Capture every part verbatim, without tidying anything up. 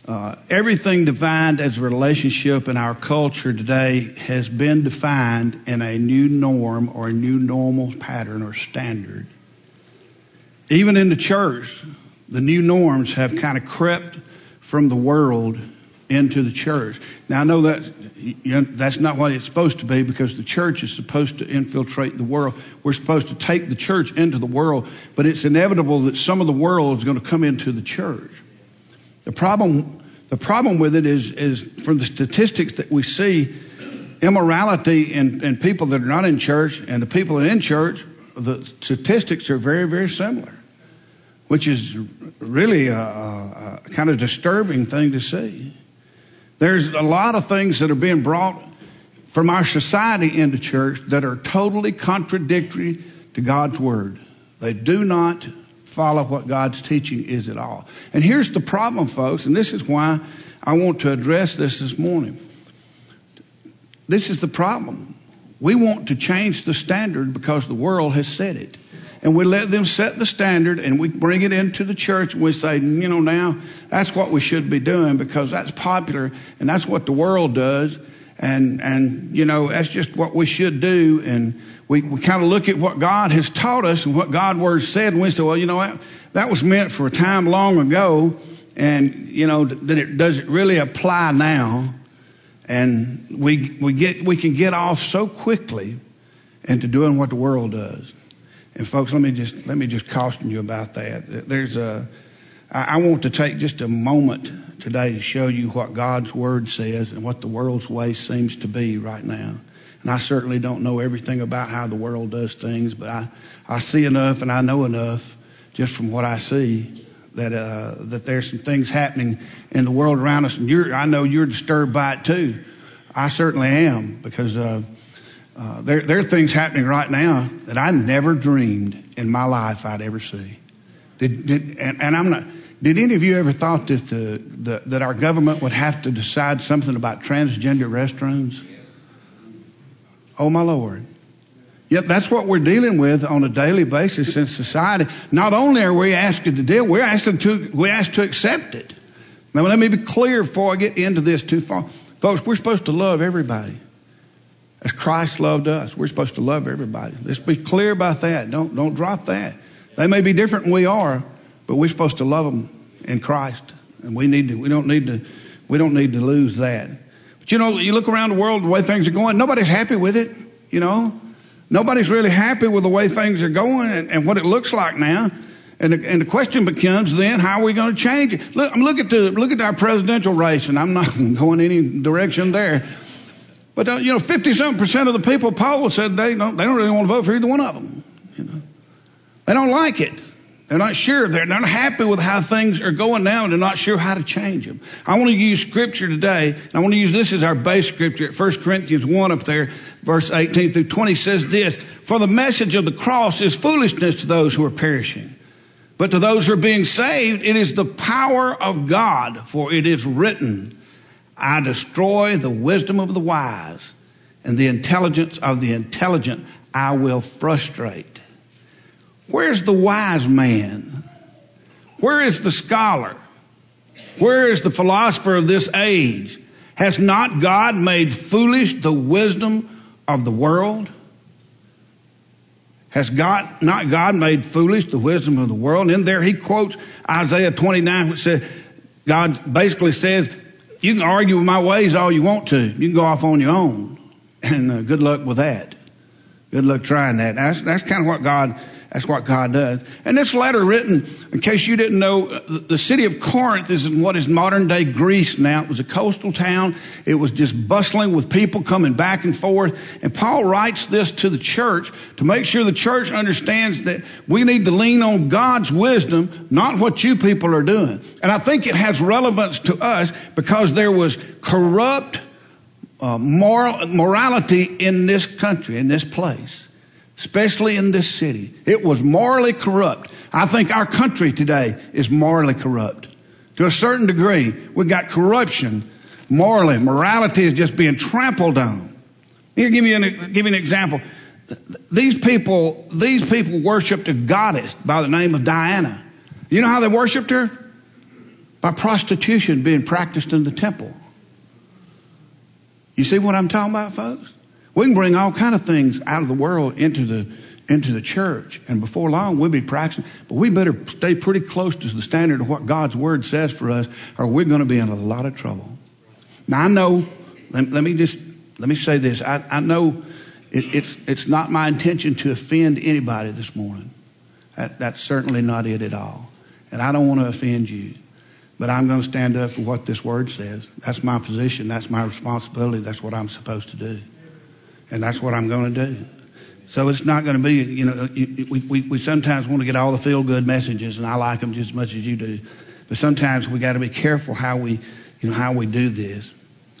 Uh, everything defined as a relationship in our culture today has been defined in a new norm or a new normal pattern or standard. Even in the church, the new norms have kind of crept from the world into the church. Now, I know that you know, that's not what it's supposed to be, because the church is supposed to infiltrate the world. We're supposed to take the church into the world, but it's inevitable that some of the world is going to come into the church. The problem, the problem with it is, is from the statistics that we see, immorality in, in people that are not in church and the people that are in church, the statistics are very, very similar, which is really a, a, a kind of disturbing thing to see. There's a lot of things that are being brought from our society into church that are totally contradictory to God's word. They do not follow what God's teaching is at all. And here's the problem, folks, and this is why I want to address this this morning. This is the problem. We want to change the standard because the world has set it. And we let them set the standard, and we bring it into the church, and we say, you know, now that's what we should be doing because that's popular, and that's what the world does. And, and you know, that's just what we should do. And we, we kind of look at what God has taught us and what God's word said, and we say, well, you know what? That was meant for a time long ago, and, you know, that it does it really apply now? And we we get we can get off so quickly into doing what the world does. And folks, let me just let me just caution you about that. There's a I want to take just a moment today to show you what God's word says and what the world's way seems to be right now. And I certainly don't know everything about how the world does things, but I, I see enough and I know enough just from what I see that uh, that there's some things happening in the world around us. And you're, I know you're disturbed by it too. I certainly am, because uh, uh, there, there are things happening right now that I never dreamed in my life I'd ever see. Did, did, and, and I'm not... Did any of you ever thought that the, the, that our government would have to decide something about transgender restrooms? Oh, my Lord. Yep, that's what we're dealing with on a daily basis in society. Not only are we asked to deal, we're asked to, we're asked to accept it. Now, let me be clear before I get into this too far. Folks, we're supposed to love everybody as Christ loved us. We're supposed to love everybody. Let's be clear about that. Don't, don't drop that. They may be different than we are, but we're supposed to love them in Christ, and we need to. We don't need to. We don't need to lose that. But you know, you look around the world, the way things are going. Nobody's happy with it. You know, nobody's really happy with the way things are going and, and what it looks like now. And the, and the question becomes then, how are we going to change it? Look, look at the look at our presidential race, and I'm not going any direction there. But uh, you know, fifty something percent of the people polled said they don't. They don't really want to vote for either one of them. You know, they don't like it. They're not sure. They're not happy with how things are going now, and they're not sure how to change them. I want to use scripture today, and I want to use this as our base scripture at First Corinthians one up there, verse eighteen through twenty says this: "For the message of the cross is foolishness to those who are perishing, but to those who are being saved, it is the power of God. For it is written, I destroy the wisdom of the wise, and the intelligence of the intelligent I will frustrate." Where's the wise man? Where is the scholar? Where is the philosopher of this age? Has not God made foolish the wisdom of the world? Has God not God made foolish the wisdom of the world? And in there he quotes Isaiah twenty-nine, which says, God basically says, you can argue with my ways all you want to. You can go off on your own. And uh, good luck with that. Good luck trying that. That's, that's kind of what God That's what God does. And this letter written, in case you didn't know, the city of Corinth is in what is modern day Greece now. It was a coastal town. It was just bustling with people coming back and forth. And Paul writes this to the church to make sure the church understands that we need to lean on God's wisdom, not what you people are doing. And I think it has relevance to us because there was corrupt uh, moral morality in this country, in this place. Especially in this city. It was morally corrupt. I think our country today is morally corrupt. To a certain degree, we've got corruption morally. Morality is just being trampled on. Here, give you an, give you an example. These people, these people worshiped a goddess by the name of Diana. You know how they worshiped her? by prostitution being practiced in the temple. You see what I'm talking about, folks? We can bring all kind of things out of the world into the into the church, and before long we'll be practicing. But we better stay pretty close to the standard of what God's word says for us, or we're going to be in a lot of trouble. Now I know. Let, let me just let me say this. I, I know it, it's it's not my intention to offend anybody this morning. That, that's certainly not it at all, and I don't want to offend you. But I'm going to stand up for what this word says. That's my position. That's my responsibility. That's what I'm supposed to do. And that's what I'm going to do. So it's not going to be, you know, we, we, we sometimes want to get all the feel-good messages, and I like them just as much as you do. But sometimes we got to be careful how we, you know, how we do this.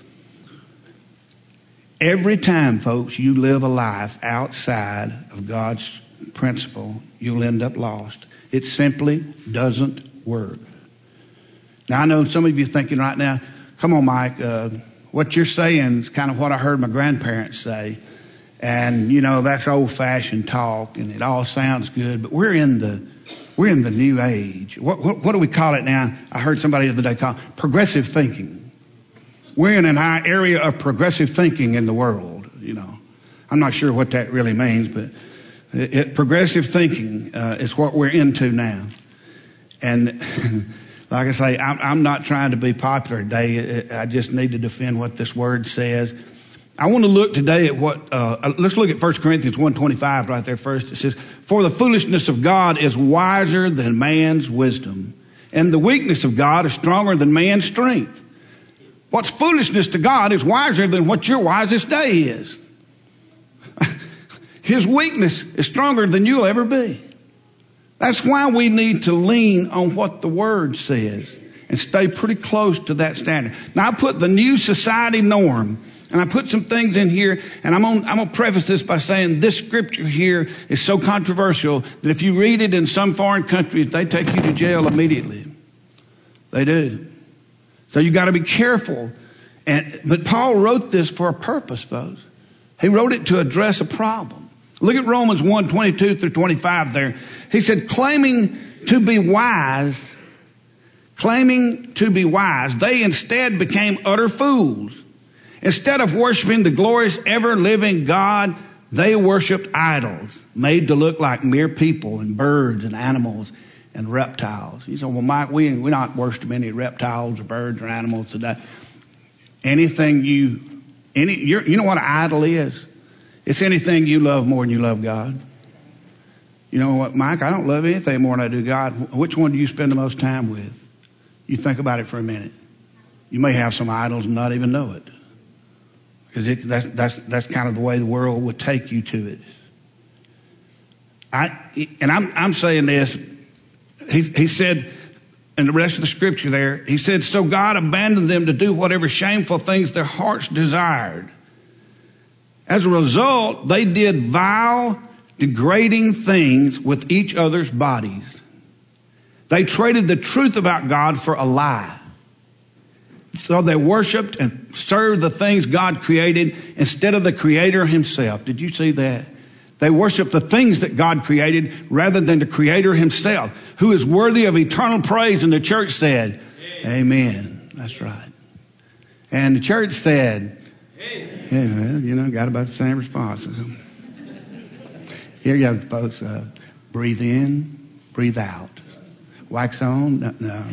Every time, folks, you live a life outside of God's principle, you'll end up lost. It simply doesn't work. Now, I know some of you thinking right now, come on, Mike, uh, what you're saying is kind of what I heard my grandparents say. And, you know, that's old-fashioned talk, and it all sounds good, but we're in the we're in the new age. What, what, what do we call it now? I heard somebody the other day call it progressive thinking. We're in an area of progressive thinking in the world, you know. I'm not sure what that really means, but it, it, progressive thinking uh, is what we're into now. And like I say, I'm, I'm not trying to be popular today. I just need to defend what this word says. I want to look today at what, uh, let's look at First Corinthians one twenty-five right there first. It says, for the foolishness of God is wiser than man's wisdom, and the weakness of God is stronger than man's strength. What's foolishness to God is wiser than what your wisest day is. His weakness is stronger than you'll ever be. That's why we need to lean on what the Word says and stay pretty close to that standard. Now, I put the new society norm, and I put some things in here, and I'm going I'm to preface this by saying this scripture here is so controversial that if you read it in some foreign countries, they take you to jail immediately. They do. So you got to be careful. And but Paul wrote this for a purpose, folks. He wrote it to address a problem. Look at Romans one, twenty-two through twenty-five there. He said, claiming to be wise, claiming to be wise, they instead became utter fools. Instead of worshiping the glorious, ever-living God, they worshiped idols made to look like mere people and birds and animals and reptiles. You say, well, Mike, we, we're not worshiping any reptiles or birds or animals today. Anything you, any, you're, you know what an idol is? It's anything you love more than you love God. You know what, Mike, I don't love anything more than I do God. Which one do you spend the most time with? You think about it for a minute. You may have some idols and not even know it. Because that's, that's, that's kind of the way the world would take you to it. I, and I'm, I'm saying this. He, he said in the rest of the scripture there, he said, so God abandoned them to do whatever shameful things their hearts desired. As a result, they did vile, degrading things with each other's bodies. They traded the truth about God for a lie. So they worshiped and served the things God created instead of the Creator himself. Did you see that? They worshiped the things that God created rather than the Creator himself, who is worthy of eternal praise. And the church said, amen. Amen. That's right. And the church said, amen. Yeah, well, you know, got about the same response. Here you go, folks. Uh, breathe in, breathe out. Wax on? No. no.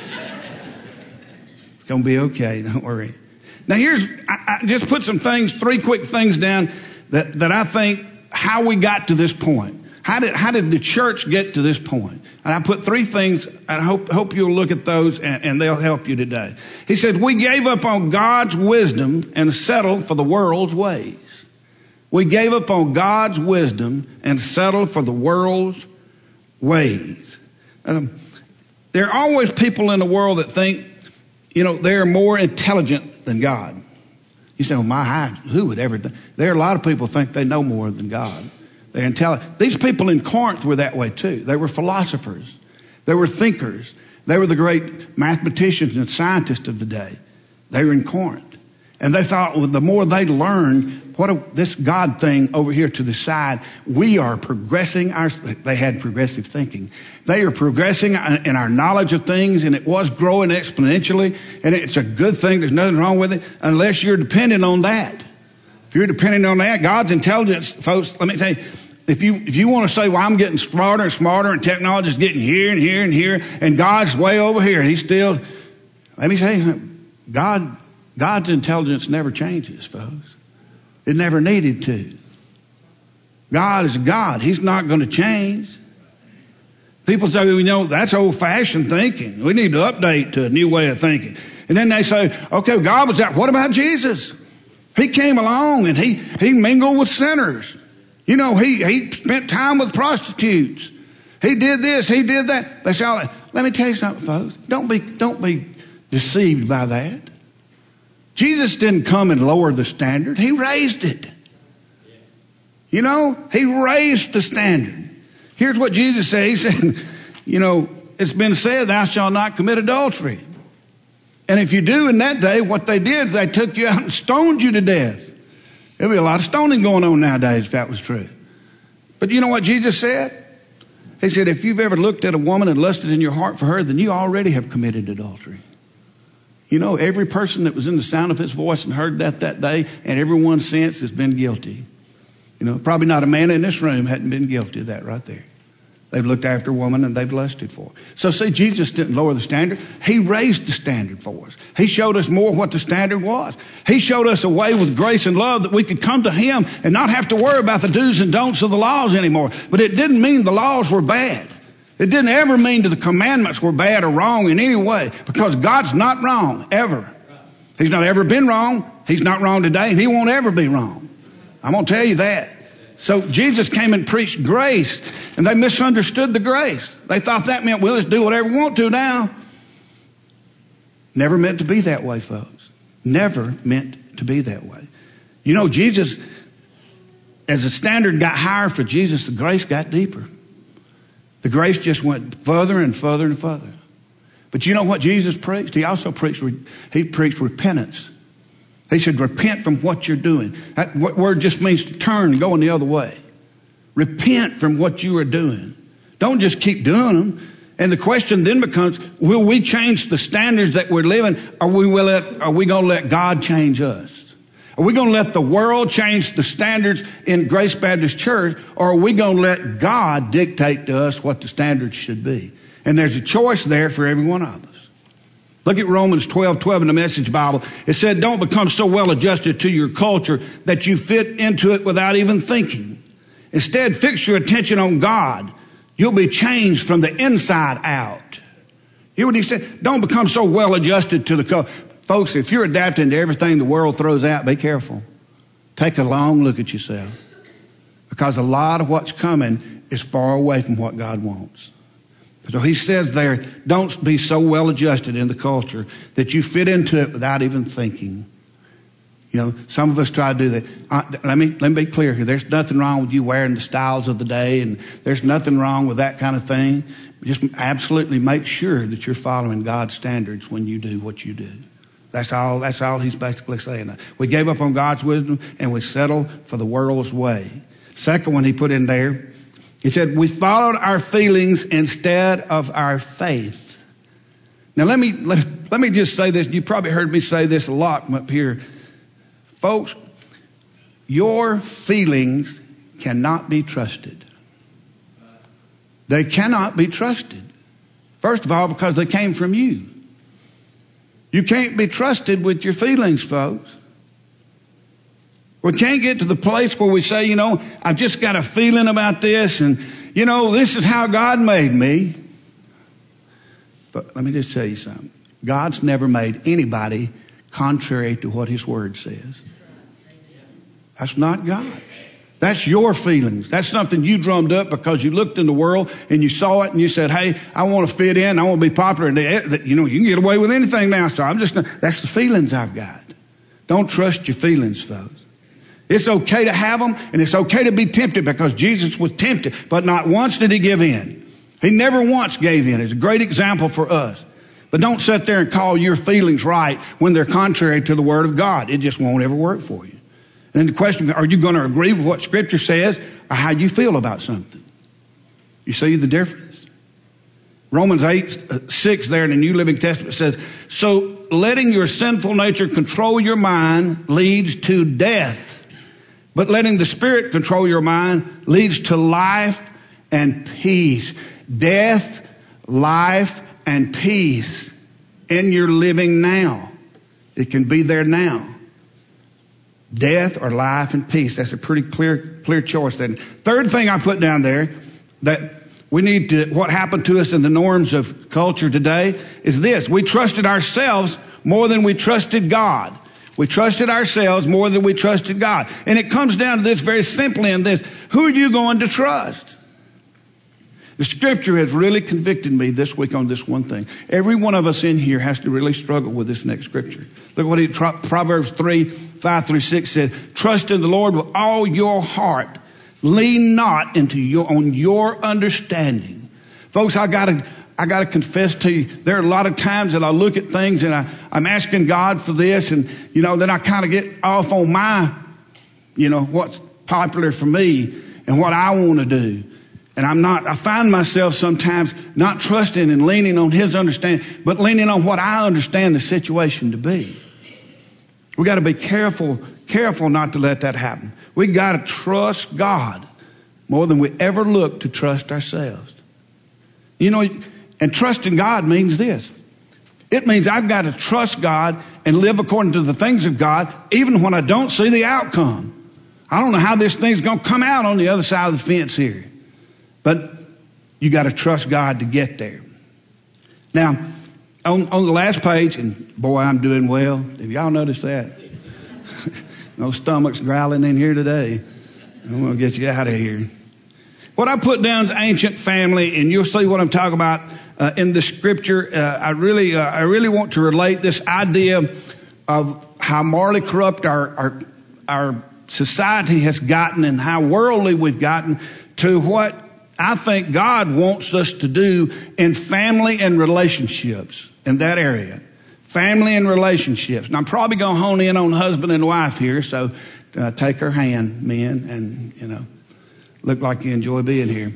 It's going to be okay. Don't worry. Now, here's, I, I just put some things, three quick things down that, that I think how we got to this point. How did, how did the church get to this point? And I put three things, and I hope, hope you'll look at those and, and they'll help you today. He said, we gave up on God's wisdom and settled for the world's ways. We gave up on God's wisdom and settled for the world's ways. Um, there are always people in the world that think, you know, they're more intelligent than God. You say, well, my high, who would ever? There are a lot of people think they know more than God. They're intelligent. These people in Corinth were that way too. They were philosophers. They were thinkers. They were the great mathematicians and scientists of the day. They were in Corinth. And they thought, well, the more they learn what a, this God thing over here to the side, we are progressing our, they had progressive thinking. They are progressing in our knowledge of things, and it was growing exponentially, and it's a good thing. There's nothing wrong with it unless you're dependent on that. If you're dependent on that, God's intelligence, folks, let me tell you, if you, if you want to say, well, I'm getting smarter and smarter and technology is getting here and here and here, and God's way over here, he's still, let me say, God, God's intelligence never changes, folks. It never needed to. God is God. He's not going to change. People say, well, you know, that's old-fashioned thinking. We need to update to a new way of thinking. And then they say, okay, God was that. What about Jesus? He came along and he, he mingled with sinners. You know, he, he spent time with prostitutes. He did this, he did that. They say, oh, let me tell you something, folks. Don't be, don't be deceived by that. Jesus didn't come and lower the standard. He raised it. You know, he raised the standard. Here's what Jesus said. He said, you know, it's been said, thou shalt not commit adultery. And if you do in that day, what they did is they took you out and stoned you to death. There'd be a lot of stoning going on nowadays if that was true. But you know what Jesus said? He said, if you've ever looked at a woman and lusted in your heart for her, then you already have committed adultery. You know, every person that was in the sound of his voice and heard that that day, and everyone since has been guilty. You know, probably not a man in this room hadn't been guilty of that right there. They've looked after a woman and they've lusted for her. So see, Jesus didn't lower the standard. He raised the standard for us. He showed us more what the standard was. He showed us a way with grace and love that we could come to him and not have to worry about the do's and don'ts of the laws anymore. But it didn't mean the laws were bad. It didn't ever mean that the commandments were bad or wrong in any way, because God's not wrong, ever. He's not ever been wrong. He's not wrong today, and he won't ever be wrong. I'm going to tell you that. So Jesus came and preached grace, and they misunderstood the grace. They thought that meant, we'll just do whatever we want to now. Never meant to be that way, folks. Never meant to be that way. You know, Jesus, as the standard got higher for Jesus, the grace got deeper. The grace just went further and further and further. But you know what Jesus preached? He also preached, he preached repentance. He said, repent from what you're doing. That word just means to turn and go in the other way. Repent from what you are doing. Don't just keep doing them. And the question then becomes, will we change the standards that we're living? Or we will let, are we going to let God change us? Are we going to let the world change the standards in Grace Baptist Church? Or are we going to let God dictate to us what the standards should be? And there's a choice there for every one of us. Look at Romans twelve twelve in the Message Bible. It said, don't become so well adjusted to your culture that you fit into it without even thinking. Instead, fix your attention on God. You'll be changed from the inside out. Hear what he said? Don't become so well adjusted to the culture. Folks, if you're adapting to everything the world throws out, be careful. Take a long look at yourself. Because a lot of what's coming is far away from what God wants. So he says there, don't be so well adjusted in the culture that you fit into it without even thinking. You know, some of us try to do that. Uh, let me, let me be clear here. There's nothing wrong with you wearing the styles of the day, and there's nothing wrong with that kind of thing. Just absolutely make sure that you're following God's standards when you do what you do. That's all, that's all he's basically saying. We gave up on God's wisdom and we settled for the world's way. Second one he put in there, he said, we followed our feelings instead of our faith. Now let me, let, let me just say this. You probably heard me say this a lot from up here. Folks, your feelings cannot be trusted. They cannot be trusted. First of all, because they came from you. You can't be trusted with your feelings, folks. We can't get to the place where we say, you know, I've just got a feeling about this, and, you know, this is how God made me. But let me just tell you something. God's never made anybody contrary to what his word says. That's not God. That's your feelings. That's something you drummed up because you looked in the world and you saw it and you said, hey, I want to fit in. I want to be popular. And they, you know, you can get away with anything now. So I'm just, that's the feelings I've got. Don't trust your feelings, folks. It's okay to have them, and it's okay to be tempted, because Jesus was tempted, but not once did he give in. He never once gave in. It's a great example for us. But don't sit there and call your feelings right when they're contrary to the Word of God. It just won't ever work for you. And then the question, are you going to agree with what Scripture says or how you feel about something? You see the difference? Romans eight, six there in the New Living Testament says, so letting your sinful nature control your mind leads to death. But letting the Spirit control your mind leads to life and peace. Death, life, and peace in your living now. It can be there now. Death or life and peace. That's a pretty clear, clear choice. Then, third thing I put down there that we need to, what happened to us in the norms of culture today is this. We trusted ourselves more than we trusted God. We trusted ourselves more than we trusted God. And it comes down to this very simply in this. Who are you going to trust? The Scripture has really convicted me this week on this one thing. Every one of us in here has to really struggle with this next Scripture. Look what he, Proverbs three, five through six says. Trust in the Lord with all your heart. Lean not into your, on your understanding. Folks, I gotta, I gotta confess to you, there are a lot of times that I look at things and I, I'm asking God for this and, you know, then I kind of get off on my, you know, what's popular for me and what I want to do. And I'm not, I find myself sometimes not trusting and leaning on His understanding, but leaning on what I understand the situation to be. We got to be careful, careful not to let that happen. We got to trust God more than we ever look to trust ourselves. You know, and trusting God means this. It means I've got to trust God and live according to the things of God, even when I don't see the outcome. I don't know how this thing's going to come out on the other side of the fence here. But you got to trust God to get there. Now, on, on the last page, and boy, I'm doing well. Have y'all noticed that? No stomachs growling in here today. I'm going to get you out of here. What I put down is ancient family, and you'll see what I'm talking about uh, in the Scripture. Uh, I really, uh, I really want to relate this idea of how morally corrupt our, our, our society has gotten and how worldly we've gotten to what I think God wants us to do in family and relationships in that area. Family and relationships. And I'm probably going to hone in on husband and wife here, so uh, take her hand, men, and, you know, look like you enjoy being here.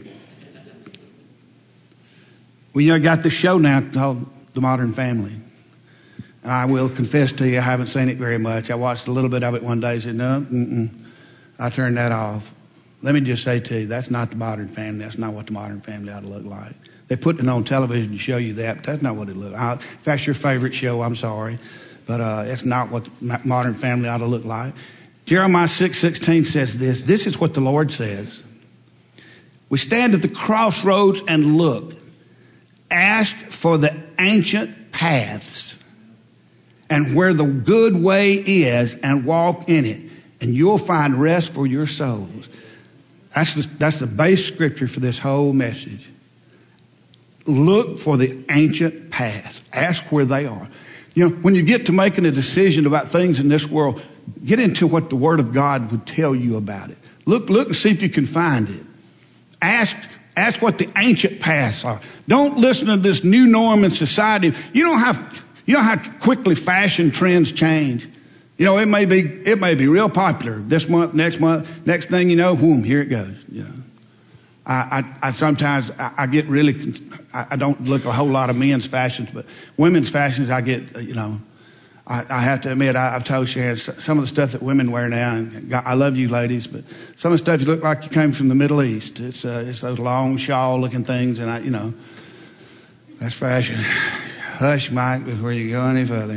Well, you know, I got this show now called The Modern Family. I will confess to you, I haven't seen it very much. I watched a little bit of it one day and said, no, mm-mm. I turned that off. Let me just say to you, that's not the modern family. That's not what the modern family ought to look like. They put it on television to show you that, but that's not what it looks like. If that's your favorite show, I'm sorry. But uh, it's not what the modern family ought to look like. Jeremiah six sixteen says this. This is what the Lord says. We stand at the crossroads and look. Ask for the ancient paths and where the good way is and walk in it. And you'll find rest for your souls. That's the, that's the base scripture for this whole message. Look for the ancient paths. Ask where they are. You know, when you get to making a decision about things in this world, get into what the Word of God would tell you about it. Look, look and see if you can find it. Ask, ask what the ancient paths are. Don't listen to this new norm in society. You don't have, you know how quickly fashion trends change. You know, it may be, it may be real popular this month, next month, next thing you know, boom, here it goes. You know, I, I, I sometimes, I, I get really, I, I don't look a whole lot of men's fashions, but women's fashions, I get, you know, I, I have to admit, I, I've told Sharon some of the stuff that women wear now, and God, I love you ladies, but some of the stuff you look like you came from the Middle East. It's, uh, it's those long shawl looking things, and I, you know, that's fashion. Hush, Mike, before you go any further.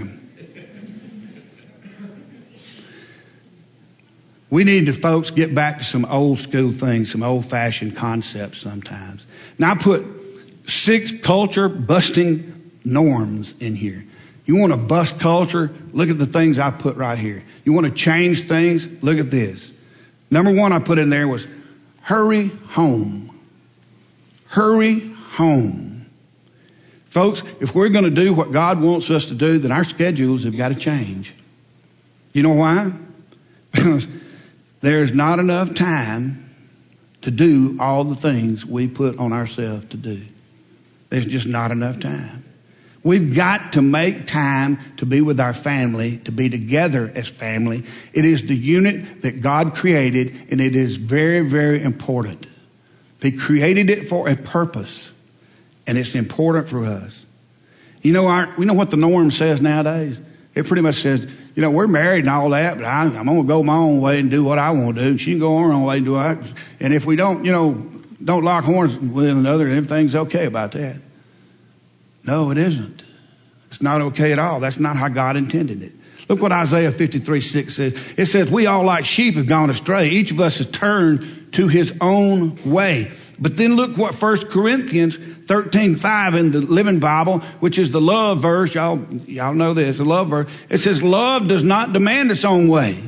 We need to, folks, get back to some old school things, some old fashioned concepts sometimes. Now, I put six culture busting norms in here. You want to bust culture? Look at the things I put right here. You want to change things? Look at this. Number one I put in there was hurry home. Hurry home. Folks, if we're going to do what God wants us to do, then our schedules have got to change. You know why? Because there's not enough time to do all the things we put on ourselves to do. There's just not enough time. We've got to make time to be with our family, to be together as family. It is the unit that God created, and it is very, very important. He created it for a purpose, and it's important for us. You know, our, you know what the norm says nowadays? It pretty much says, you know, we're married and all that, but I, I'm going to go my own way and do what I want to do. She can go her own way and do what I, and if we don't, you know, don't lock horns with another, everything's okay about that. No, it isn't. It's not okay at all. That's not how God intended it. Look what Isaiah fifty-three six says. It says, we all like sheep have gone astray. Each of us has turned to his own way. But then look what First Corinthians thirteen five in the Living Bible, which is the love verse. Y'all, y'all know this, the love verse. It says, love does not demand its own way.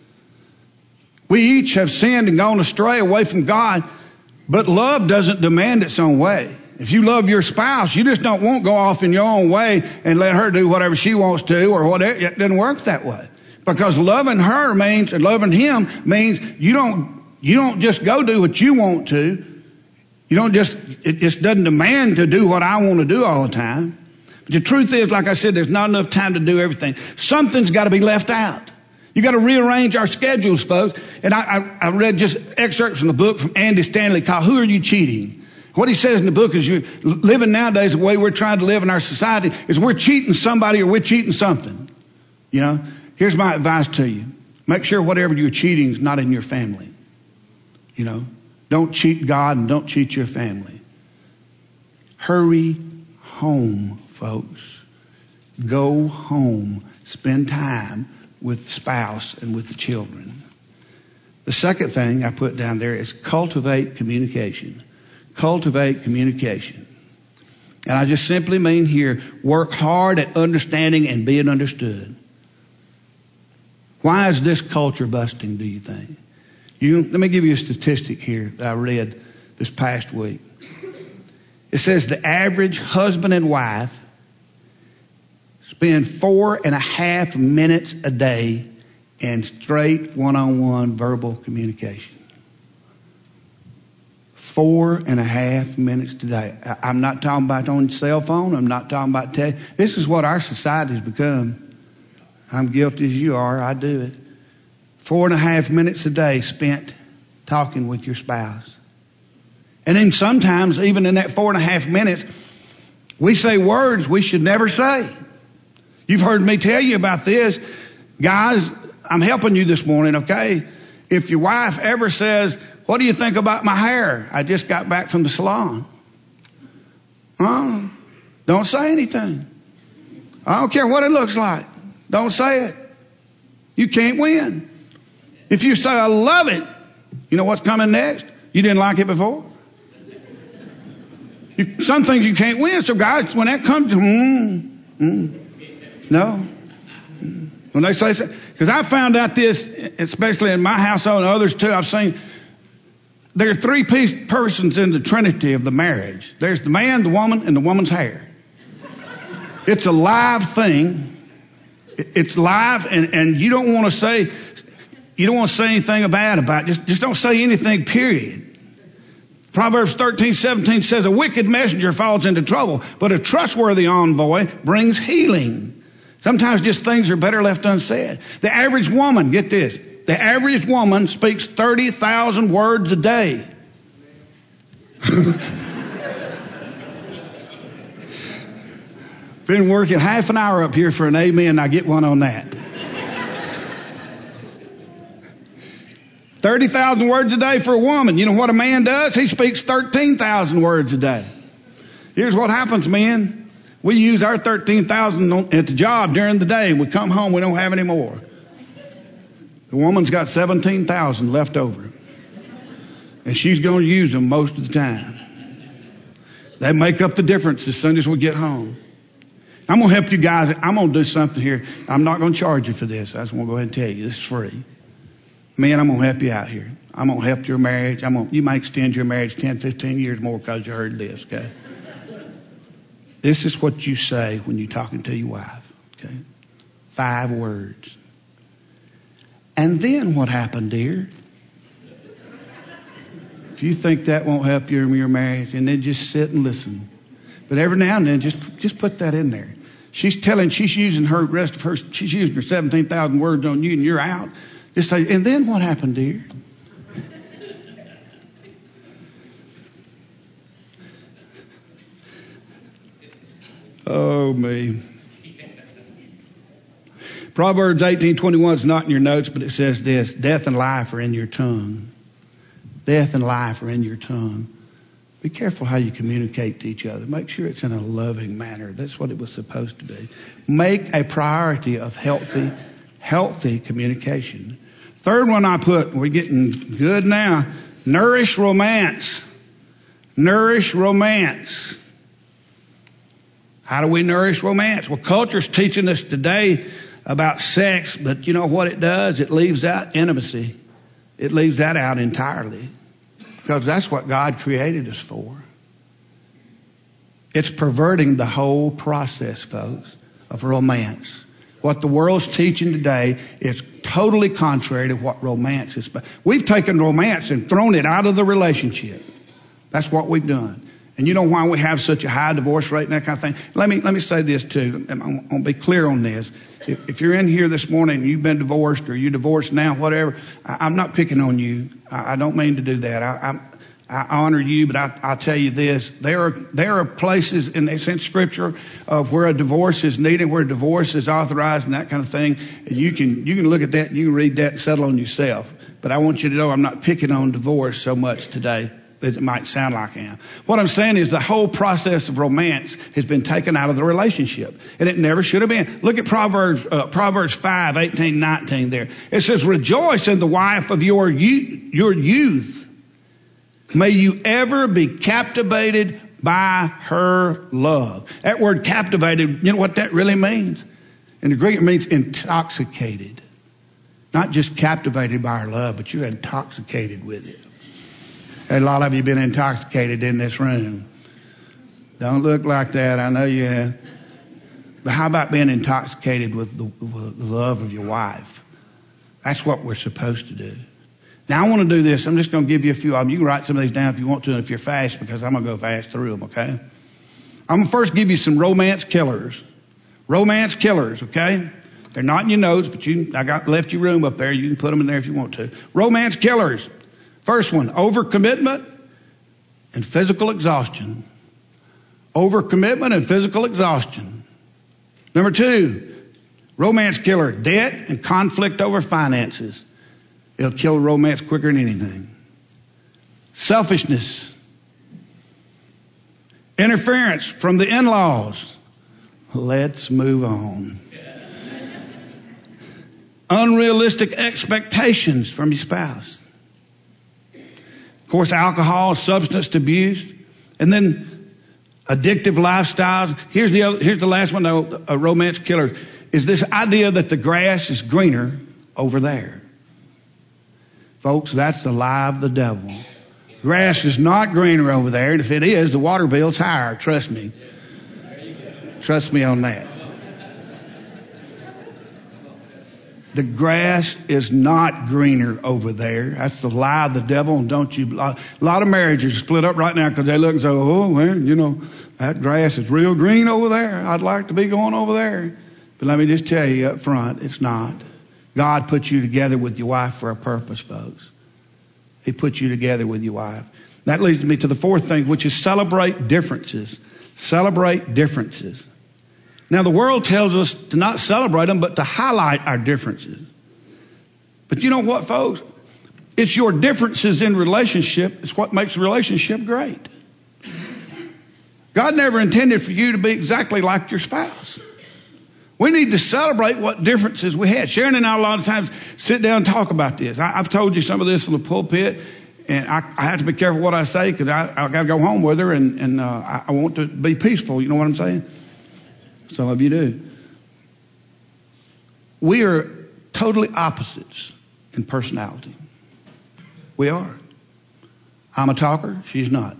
We each have sinned and gone astray away from God, but love doesn't demand its own way. If you love your spouse, you just don't want to go off in your own way and let her do whatever she wants to or whatever. It doesn't work that way. Because loving her means, and loving him means you don't, you don't just go do what you want to. You don't just, it just doesn't demand to do what I want to do all the time. But the truth is, like I said, there's not enough time to do everything. Something's got to be left out. You got to rearrange our schedules, folks. And I, I, I read just excerpts from the book from Andy Stanley called Who Are You Cheating? What he says in the book is, you're living nowadays, the way we're trying to live in our society is we're cheating somebody or we're cheating something. You know, here's my advice to you. Make sure whatever you're cheating is not in your family. You know, don't cheat God and don't cheat your family. Hurry home, folks. Go home. Spend time with the spouse and with the children. The second thing I put down there is cultivate communication. Cultivate communication. And I just simply mean here, work hard at understanding and being understood. Why is this culture busting, do you think? You, let me give you a statistic here that I read this past week. It says the average husband and wife spend four and a half minutes a day in straight one-on-one verbal communication. Four and a half minutes today. I'm not talking about on your cell phone. I'm not talking about text. This is what our society has become. I'm guilty as you are. I do it. Four and a half minutes a day spent talking with your spouse. And then sometimes, even in that four and a half minutes, we say words we should never say. You've heard me tell you about this. Guys, I'm helping you this morning, okay? If your wife ever says, what do you think about my hair? I just got back from the salon. Huh? Don't say anything. I don't care what it looks like. Don't say it. You can't win. If you say, I love it, you know what's coming next? You didn't like it before. You, some things you can't win. So guys, when that comes, mm, mm, no. Mm. When they say, because I found out this, especially in my household and others too, I've seen, there are three piece persons in the Trinity of the marriage. There's the man, the woman, and the woman's hair. It's a live thing. It's live, and, and you don't want to say, you don't want to say anything bad about it. Just, just don't say anything, period. Proverbs thirteen seventeen says, a wicked messenger falls into trouble, but a trustworthy envoy brings healing. Sometimes just things are better left unsaid. The average woman, get this, the average woman speaks thirty thousand words a day. Been working half an hour up here for an amen. I get one on that. thirty thousand words a day for a woman. You know what a man does? He speaks thirteen thousand words a day. Here's what happens, men. We use our thirteen thousand at the job during the day. We come home, we don't have any more. The woman's got seventeen thousand left over. And she's going to use them most of the time. They make up the difference as soon as we get home. I'm going to help you guys. I'm going to do something here. I'm not going to charge you for this. I just want to go ahead and tell you. This is free. Man, I'm going to help you out here. I'm going to help your marriage. I'm going to, you might extend your marriage ten, fifteen years more because you heard this, okay? This is what you say when you're talking to your wife, okay? Five words. And then what happened, dear? If you think that won't help you in your marriage, and then just sit and listen. But every now and then, just, just put that in there. She's telling, she's using her rest of her, she's using her seventeen thousand words on you and you're out. Just say, and then what happened, dear? Oh, me. Proverbs eighteen twenty-one is not in your notes, but it says this: death and life are in your tongue. Death and life are in your tongue. Be careful how you communicate to each other. Make sure it's in a loving manner. That's what it was supposed to be. Make a priority of healthy, healthy communication. Third one I put, we're getting good now, nourish romance. Nourish romance. How do we nourish romance? Well, culture's teaching us today about sex, but you know what it does? It leaves out intimacy. It leaves that out entirely, because that's what God created us for. It's perverting the whole process, folks, of romance. What the world's teaching today is totally contrary to what romance is. We've taken romance and thrown it out of the relationship. That's what we've done. And you know why we have such a high divorce rate and that kind of thing? Let me let me say this too. I'm, I'm going to be clear on this. If, if you're in here this morning and you've been divorced or you're divorced now, whatever, I, I'm not picking on you. I, I don't mean to do that. I, I'm, I honor you, but I, I'll tell you this. There are there are places in, in Scripture of where a divorce is needed, where a divorce is authorized and that kind of thing. And you can you can look at that and you can read that and settle on yourself. But I want you to know I'm not picking on divorce so much today as it might sound like I am. What I'm saying is the whole process of romance has been taken out of the relationship, and it never should have been. Look at Proverbs uh, Proverbs five, eighteen, nineteen there. It says, rejoice in the wife of your youth, your youth. May you ever be captivated by her love. That word captivated, you know what that really means? In the Greek, it means intoxicated. Not just captivated by her love, but you're intoxicated with it. And a lot of you have been intoxicated in this room. Don't look like that. I know you have. But how about being intoxicated with the, with the love of your wife? That's what we're supposed to do. Now, I want to do this. I'm just going to give you a few of them. You can write some of these down if you want to, and if you're fast, because I'm going to go fast through them, okay? I'm going to first give you some romance killers. Romance killers, okay? They're not in your notes, but you, I got left your room up there. You can put them in there if you want to. Romance killers. First one, overcommitment and physical exhaustion. Overcommitment and physical exhaustion. Number two, romance killer, debt and conflict over finances. It'll kill romance quicker than anything. Selfishness. Interference from the in-laws. Let's move on. Unrealistic expectations from your spouse. Of course, alcohol, substance abuse, and then addictive lifestyles. Here's the other, here's the last one, though, a romance killer, is this idea that the grass is greener over there. Folks, that's the lie of the devil. Grass is not greener over there, and if it is, the water bill's higher. Trust me. Trust me on that. The grass is not greener over there. That's the lie of the devil. And don't you? A lot of marriages are split up right now because they look and say, "Oh, well, you know, that grass is real green over there. I'd like to be going over there." But let me just tell you up front, it's not. God put you together with your wife for a purpose, folks. He put you together with your wife. That leads me to the fourth thing, which is celebrate differences. Celebrate differences. Now, the world tells us to not celebrate them, but to highlight our differences. But you know what, folks? It's your differences in relationship is what makes a relationship great. God never intended for you to be exactly like your spouse. We need to celebrate what differences we had. Sharon and I a lot of times sit down and talk about this. I, I've told you some of this in the pulpit, and I, I have to be careful what I say because I, I got to go home with her, and, and uh, I, I want to be peaceful. You know what I'm saying? Some of you do. We are totally opposites in personality. We are. I'm a talker. She's not.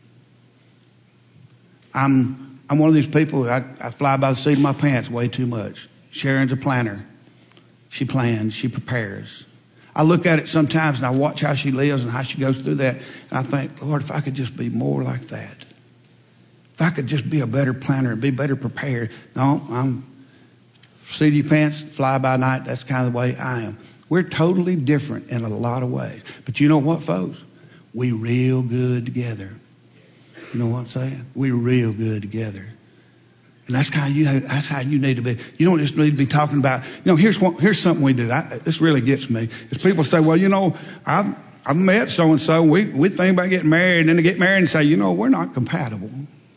I'm I'm one of these people, I, I fly by the seat of my pants way too much. Sharon's a planner. She plans. She prepares. I look at it sometimes and I watch how she lives and how she goes through that. And I think, Lord, if I could just be more like that. if I could just be a better planner and be better prepared. No, I'm seat of your pants, fly by night. That's kind of the way I am. We're totally different in a lot of ways. But you know what, folks? We real good together. You know what I'm saying? We're real good together. And that's how you that's how you need to be. You don't just need to be talking about, you know, here's what, here's something we do. I, this really gets me. Is people say, well, you know, I've, I've met so-and-so. We, we think about getting married. And then they get married and say, you know, we're not compatible.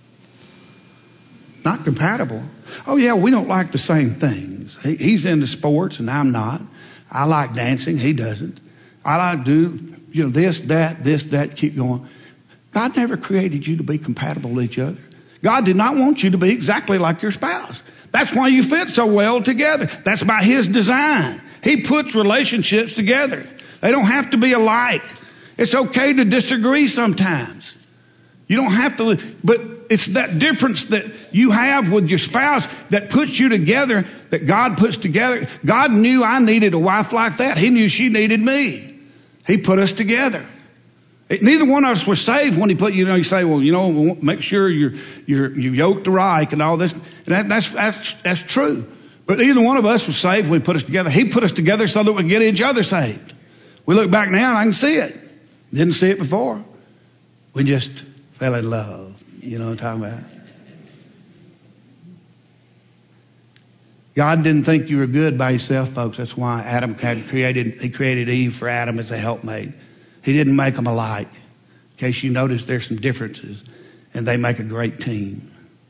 Not compatible. Oh, yeah, we don't like the same things. He, he's into sports and I'm not. I like dancing. He doesn't. I like to do, you know, this, that, this, that, keep going. God never created you to be compatible with each other. God did not want you to be exactly like your spouse. That's why you fit so well together. That's by his design. He puts relationships together. They don't have to be alike. It's okay to disagree sometimes. You don't have to, but it's that difference that you have with your spouse that puts you together, that God puts together. God knew I needed a wife like that. He knew she needed me. He put us together. It, neither one of us were saved when he put, you know, you say, well, you know, make sure you're, you're, you yoked to right and all this. And that, that's, that's, that's true. But neither one of us was saved when he put us together. He put us together so that we get each other saved. We look back now and I can see it. Didn't see it before. We just fell in love. You know what I'm talking about? God didn't think you were good by yourself, folks. That's why Adam had created, he created Eve for Adam as a helpmate. He didn't make them alike. In case you notice, there's some differences, and they make a great team.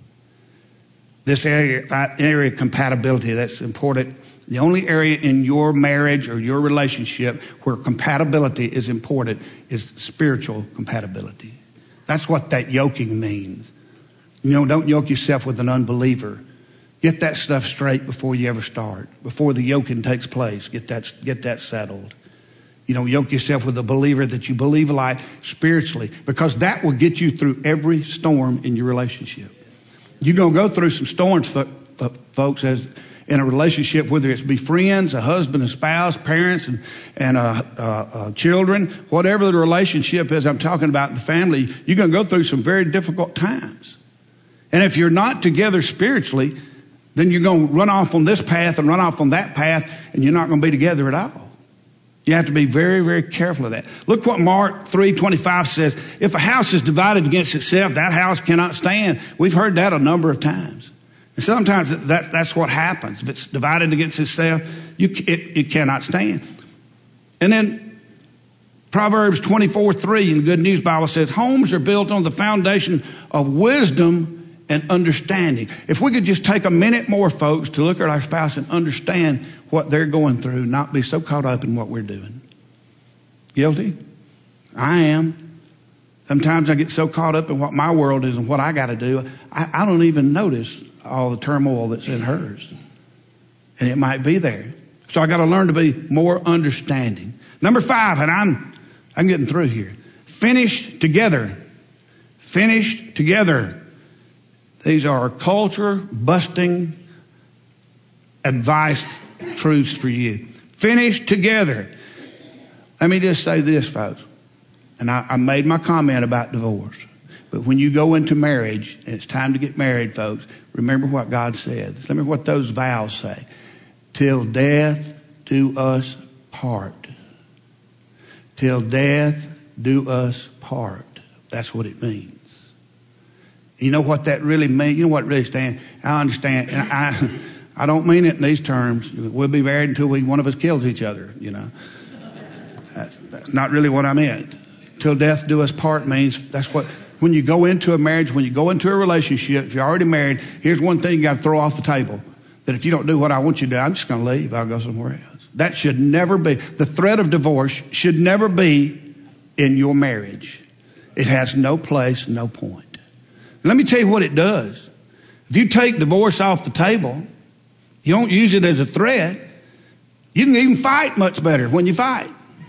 This area, area of compatibility, that's important. The only area in your marriage or your relationship where compatibility is important is spiritual compatibility. That's what that yoking means. You know, don't yoke yourself with an unbeliever. Get that stuff straight before you ever start. Before the yoking takes place, get that, get that settled. You know, yoke yourself with a believer that you believe like spiritually, because that will get you through every storm in your relationship. You're going to go through some storms, folks, as in a relationship, whether it's be friends, a husband and spouse, parents and, and uh, uh, uh, children, whatever the relationship is I'm talking about in the family, you're going to go through some very difficult times. And if you're not together spiritually, then you're going to run off on this path and run off on that path, and you're not going to be together at all. You have to be very, very careful of that. Look what Mark three twenty-five says. If a house is divided against itself, that house cannot stand. We've heard that a number of times. And sometimes that, that's what happens. If it's divided against itself, you, it, it cannot stand. And then Proverbs twenty-four three in the Good News Bible says, homes are built on the foundation of wisdom and understanding. If we could just take a minute more, folks, to look at our spouse and understand what they're going through, not be so caught up in what we're doing. Guilty? I am. Sometimes I get so caught up in what my world is and what I got to do, I, I don't even notice all the turmoil that's in hers. And it might be there. So I got to learn to be more understanding. Number five, and I'm, I'm getting through here. Finish together. Finish together. These are culture busting advice truths for you. Finish together. Let me just say this, folks. And I, I made my comment about divorce. But when you go into marriage, and it's time to get married, folks, remember what God said. Remember what those vows say. Till death do us part. Till death do us part. That's what it means. You know what that really means? You know what it really stands? I understand. And I, I don't mean it in these terms. We'll be married until we, one of us kills each other, you know. That's, that's not really what I meant. Till death do us part means that's what, when you go into a marriage, when you go into a relationship, if you're already married, here's one thing you got to throw off the table. That if you don't do what I want you to do, I'm just going to leave. I'll go somewhere else. That should never be. The threat of divorce should never be in your marriage. It has no place, no point. Let me tell you what it does. If you take divorce off the table, you don't use it as a threat, you can even fight much better when you fight.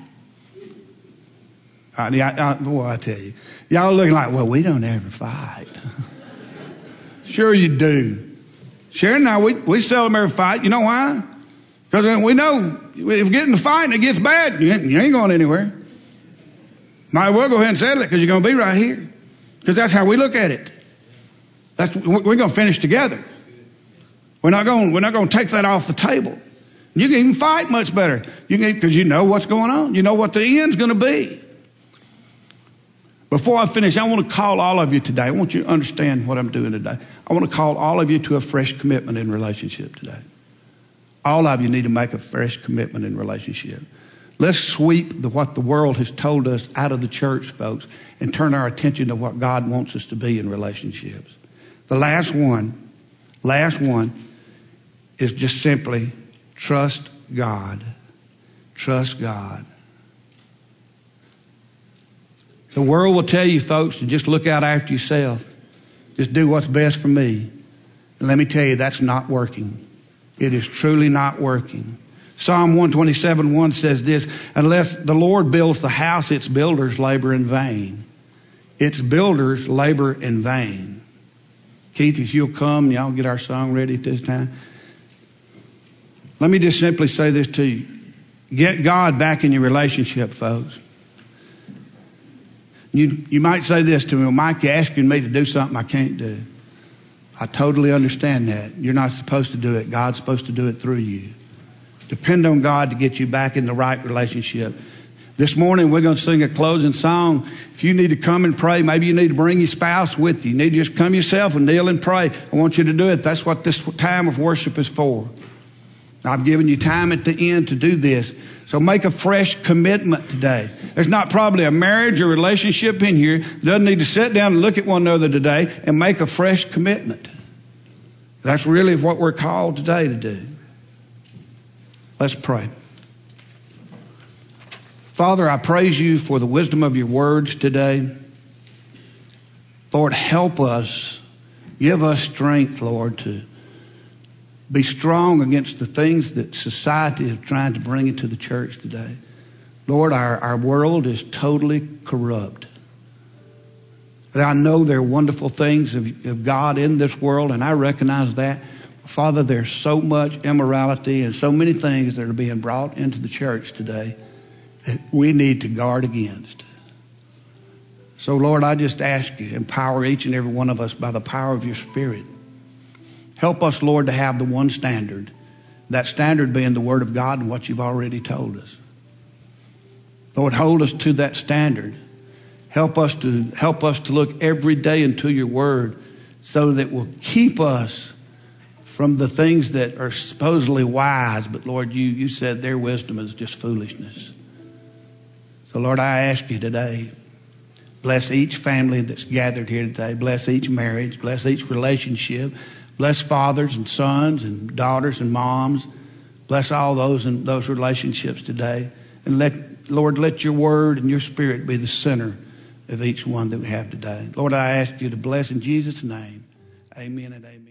I, I, I, boy, I tell you. Y'all looking like, well, we don't ever fight. Sure you do. Sharon and I, we, we seldom ever fight. You know why? Because we know if we get in a fight and it gets bad, you ain't, you ain't going anywhere. Might as well go ahead and settle it because you're going to be right here. Because that's how we look at it. That's, we're going to finish together. We're not going, we're not going to take that off the table. You can even fight much better. You can, because you know what's going on. You know what the end's going to be. Before I finish, I want to call all of you today. I want you to understand what I'm doing today. I want to call all of you to a fresh commitment in relationship today. All of you need to make a fresh commitment in relationship. Let's sweep the, what the world has told us out of the church, folks, and turn our attention to what God wants us to be in relationships. The last one, last one is just simply trust God. Trust God. The world will tell you, folks, to just look out after yourself. Just do what's best for me. And let me tell you, that's not working. It is truly not working. Psalm one twenty-seven one says this, unless the Lord builds the house, its builders labor in vain. Its builders labor in vain. Keith, if you'll come, y'all get our song ready at this time. Let me just simply say this to you. Get God back in your relationship, folks. You, you might say this to me, well, Mike, you're asking me to do something I can't do. I totally understand that. You're not supposed to do it. God's supposed to do it through you. Depend on God to get you back in the right relationship. This morning, we're going to sing a closing song. If you need to come and pray, maybe you need to bring your spouse with you. You need to just come yourself and kneel and pray. I want you to do it. That's what this time of worship is for. I've given you time at the end to do this. So make a fresh commitment today. There's not probably a marriage or relationship in here that doesn't need to sit down and look at one another today and make a fresh commitment. That's really what we're called today to do. Let's pray. Father, I praise you for the wisdom of your words today. Lord, help us. Give us strength, Lord, to be strong against the things that society is trying to bring into the church today. Lord, our, our world is totally corrupt. I know there are wonderful things of, of God in this world, and I recognize that. Father, there's so much immorality and so many things that are being brought into the church today that we need to guard against. So, Lord, I just ask you, empower each and every one of us by the power of your Spirit. Help us, Lord, to have the one standard. That standard being the Word of God and what you've already told us. Lord, hold us to that standard. Help us to help us to look every day into your Word so that it will keep us from the things that are supposedly wise. But Lord, you, you said their wisdom is just foolishness. So Lord, I ask you today, bless each family that's gathered here today. Bless each marriage. Bless each relationship. Bless fathers and sons and daughters and moms. Bless all those in those relationships today. And let, Lord, let your word and your spirit be the center of each one that we have today. Lord, I ask you to bless in Jesus' name. Amen and amen.